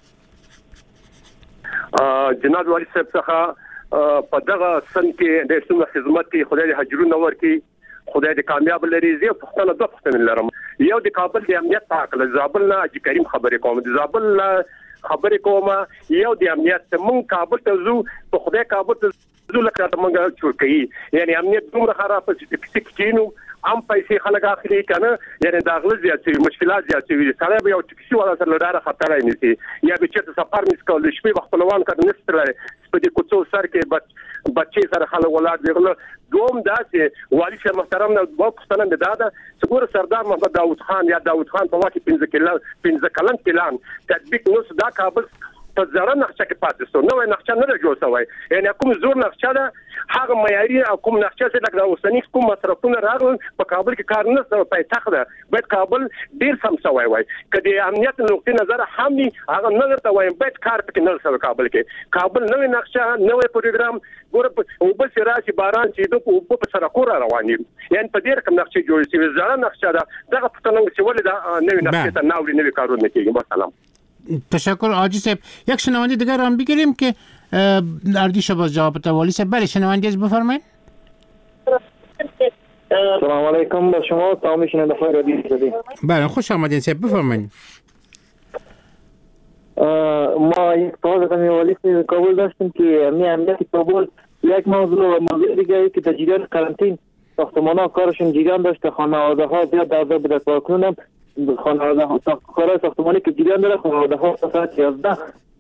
جناب والی صاحب څخه په دغه سن کې د څومره خدمت کې خدای دې حجرونه ورکړي، خدای دې کامیاب لري. زه پښتنه دوه پښتنې لرم. یو د کابل د امنیت په اړه زابل نه حاجي کریم خبرې کوم، د زابل خبرې کوم. یو د امنیت مونږ کابل ته زو په خدای کابل ته زو لکه مونږ چورکي، یعنی امنیت دومره خراب چې کینو ام پیسې خلک اخلي کنه، یعنی داخله زیاتې مشکلات زیاتې سره به یو ټکسي ولا سره لاره خطر نه سي یا به چې سفر مس کول شپې خپلوان کړه نستره په دې کوڅو سر کې بچي سره خلک ولاد دیغله دوم داسې والی شه محترم نه وقتنه نه داده څګور سردار محمد داوود خان یا داوود خان په واکه 15 کلن پلان تطبیق نو دا کابل په زړه نقشه کې پاتې شو، نو نقشه نه جوړ شوی، یعنی کوم زور نقشه ده هغه معیاري او کوم نقشه چې لکه اوسنی کوم مصرفونه راغلل په کابل کې کار نه سره پایتخت ده، باید کابل ډیر سم شوی وای. کله امنیت نقطې نظر هم ني هغه نظر ته وایم باید کار پکې نه سره کابل کې کابل نوې نقشه نوې پروګرام ګور او بل راشي باران چې په سره کور رواني، یعنی په دې رقم نقشه جوړ شي زړه نقشه ده دغه پښتنو چې ولې دا نوې نقشه ته ناوړي نوې کارونه کوي. سلام. تشکر آجی صاحب. یک شنونده دیگر هم بگیریم که اردیش باز جواب بده. والی صاحب بله شنونده از بفرمایید. سلام علیکم با شما تمام شنونده های رادیو زدی. بله خوش آمدین صاحب بفرمایید. ما یک سوال داشتم والی صاحب کابل داشتیم که امنیت کابل یک موضوع دیگه که در جریان قرنطین ساختمان‌ها کارشون جریان داشته، خانواده‌ها زیاد در بوده کار کنن، خانواده کارهای ساختمانی که جریان داره خانواده ها ساعت 11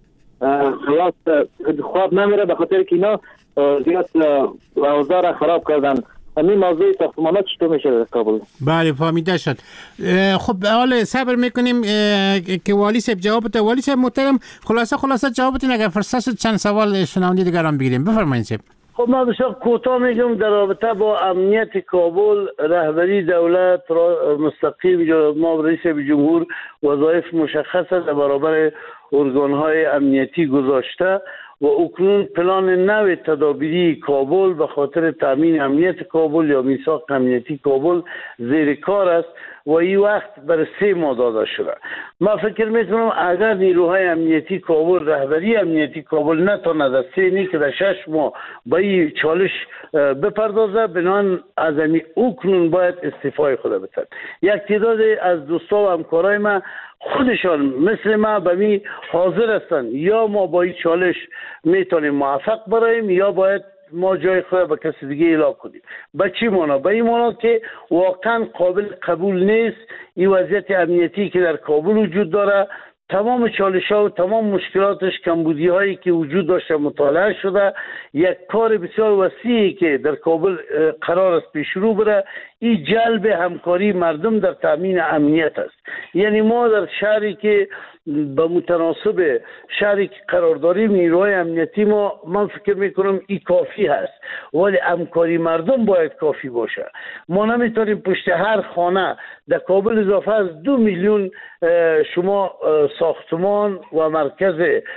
خلاص خواب نمیره به خاطر که اینا زیاد اوضاع خراب کردن. همین موضوع ساختمانات چطور میشه در کابل؟ بله فهمیده شد. خب حالا صبر میکنیم که والی صاحب جواب بده. والی صاحب محترم خلاصه جواب بدین اگر فرصت شد چند سوال شنونده دیگر هم بگیریم. بفرمایید صاحب. خب من بسیار کوتاه میگم در رابطه با امنیت کابل رهبری دولت مستقیم ما رئیس جمهور وظایف مشخصه در برابر ارگان‌های امنیتی گذاشته و اکنون پلان نو تدابیری کابل به خاطر تامین امنیت کابل یا میثاق امنیتی کابل زیر کار است و این وقت برای 3 ماه داده شده. من فکر میکنم اگر نیروهای امنیتی کابل رهبری امنیتی کابل نتواند از 3 که در 6 ماه به این چالش بپردازه بنان از اکنون باید استعفای خود بده. یک تعداد از دوستا و همکارای من خودشان مثل ما به می حاضر هستند یا ما با این چالش میتونیم موفق براییم یا باید ما جای خود به کسی دیگه اعلام کنیم. به چی معنا؟ به این معنا که واقعا قابل قبول نیست این وضعیت امنیتی که در کابل وجود داره. تمام چالش ها و تمام مشکلاتش کمبودی هایی که وجود داشته مطالعه شده. یک کار بسیار وسیعی که در کابل قرار است پیش رو بره این جلب همکاری مردم در تامین امنیت است. یعنی ما در شهری که به متناسب شهری که قرار داریم نیروهای امنیتی ما من فکر میکنم این کافی هست ولی همکاری مردم باید کافی باشه. ما نمیتونیم پشت هر خانه در کابل اضافه از 2 میلیون شما ساختمان و مرکز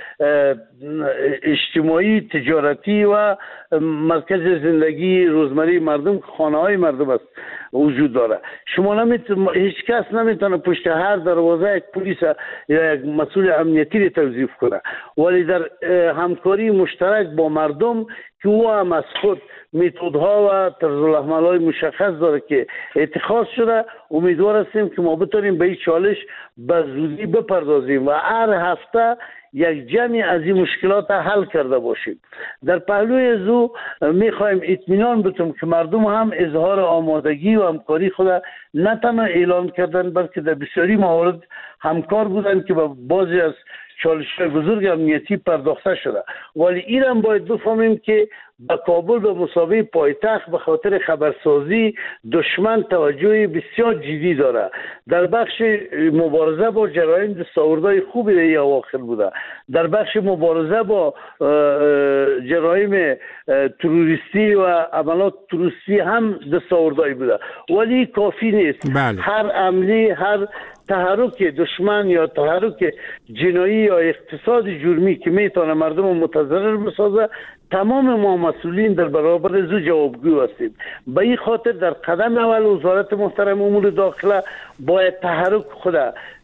اجتماعی تجارتی و مرکز زندگی روزمره مردم خانه های مردم است وجود داره. شما هیچ کس نمیتونه پشت هر دروازه یک پلیس یا یک مسئول امنیتی رو توظیف کنه ولی در همکاری مشترک با مردم که او هم از خود متدها و طرزالعمل‌های مشخص داره که اتخاذ شده. امیدوار هستیم که ما بتونیم به این چالش به زودی بپردازیم و هر هفته یک جمعی از این مشکلات حل کرده باشیم. در پهلوی زو میخوایم اطمینان بدیم که مردم هم اظهار آمادگی و همکاری خود نه تنها اعلان کردن بلکه در بسیاری موارد همکار بودن که با بعضی از چالش‌های بزرگ امنیتی پرداخته شده. ولی این هم باید بفهمیم که به کابل به مسابقه پایتخت به خاطر خبرسازی دشمن توجه بسیار جدی داره. در بخش مبارزه با جرایم دستاوردهای خوبی در اواخر بوده. در بخش مبارزه با جرایم تروریستی و عملات تروریستی هم دستاوردهای بوده، ولی کافی نیست. بله. هر عملی، هر تحرک دشمن یا تحرک جنایی یا اقتصاد جرمی که میتونه مردم رو متضرر بسازه، تمام ما مسئولین در برابر زو جوابگو هستیم. به این خاطر در قدم اول وزارت محترم امور داخله باید تحرک خود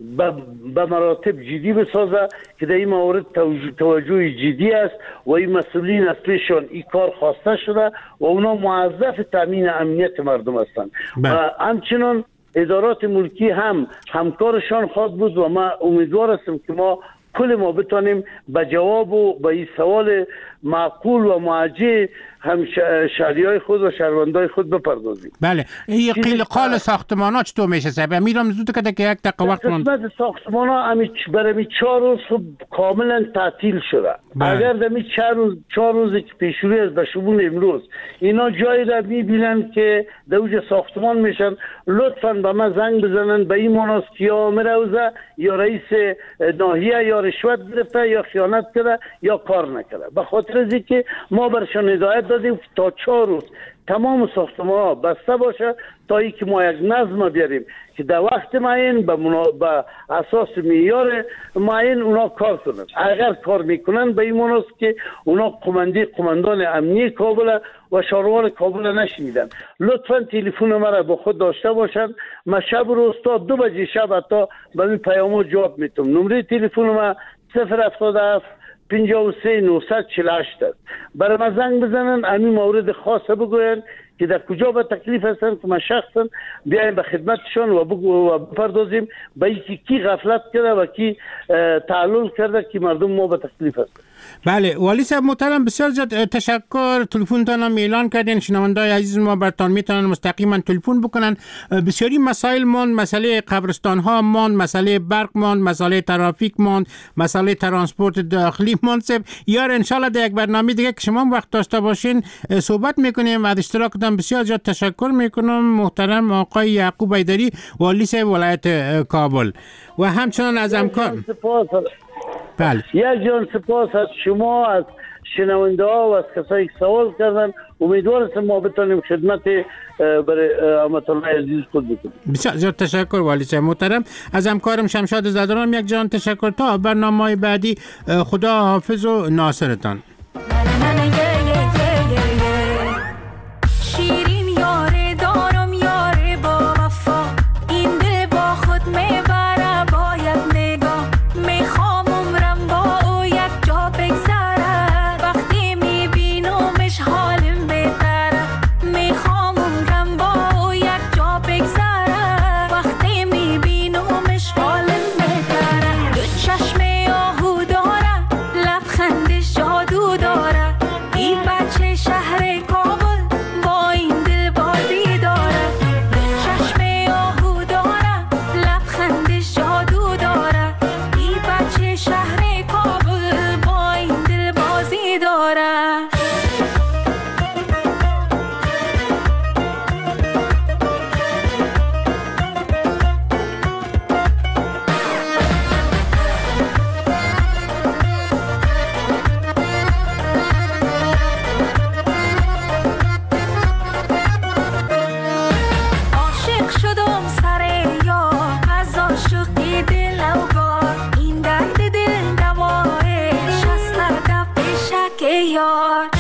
به مراتب جدی بسازه که در این مورد توجه جدی است و این مسئولین از پیشان این کار خواسته شده و اونا موظف تامین امنیت مردم هستند و همچنان ادارات ملکی هم همکارشان خواهد بود و ما امیدوار هستم که کل ما بتونیم به جواب و به این سوال معقول و معجه هم شهریای خود و شهروندای خود بپردازیم. بله. این قیل قال ساختمان ها چطور میشه صاحب؟ میرم زود که یک دقیقه وقت ماند. قسمت ساختمان ها برای 4 روز کاملا تعطیل شده. اگر در 4 روزی که پیشروی از به شمول امروز اینا جایی را میبینن که در اوج ساختمان میشن، لطفاً به من زنگ بزنن به این مناس که یا مروزه یا رئیس ناحیه یا رشوت گرفته یا خیانت کرده یا کار نکرده. به خاطر از اینکه ما برشان هدایت دادیم تا 4 روز تمام ساختمان ها بسته باشه تا اینکه ما یک نظم بیاریم که در وقت معین به اساس معیار معین اونا کار کنند. اگر کار میکنن به این مناس که اونا قماندان امنی کابل و شهروان کابل نشنیدن، لطفا تلفن مرا با خود داشته باشن. من شب روز تا 2 بجه شب تا به این پیامو جواب میتونم. نمره تلفن ما 077 53 948 است. برای من زنگ بزنن، همین مورد خاصه بگوین که در کجا به تکلیف هستن که من شخصا بیایم به خدمتشان و بپردازیم به اینکه کی غفلت کرده و کی تعلل کرده که مردم ما به تکلیف هستن. بله والی صاحب محترم، بسیار زیاد تشکر. تلفنتان هم اعلان کردین، شنوندای عزیز ما برتان میتونن مستقیما تلفن بکنن. بسیاری مسائل ماند، مسئله قبرستان ها ماند، مسئله برق ماند، مسئله ترافیک ماند، مسئله ترانسپورت داخلی ماند. یار ان شاء الله در یک برنامه دیگه که شما وقت داشته باشین صحبت میکنیم. از اشتراکتان بسیار زیاد تشکر میکنم محترم آقای یعقوب حیدری والی صاحب ولایت کابل و همچنان از همکار. بله. یک جان سپاس از شما، از شنونده ها و از کسایی که سوال کردن. امیدوار هستم ما بتونیم خدمت برای امت الله عزیز خود بکنیم. بسیار زیاد تشکر والی صاحب محترم. از همکارم شمشاد زدران یک جان تشکر. تا برنامه بعدی خدا حافظ و ناصرتان. یار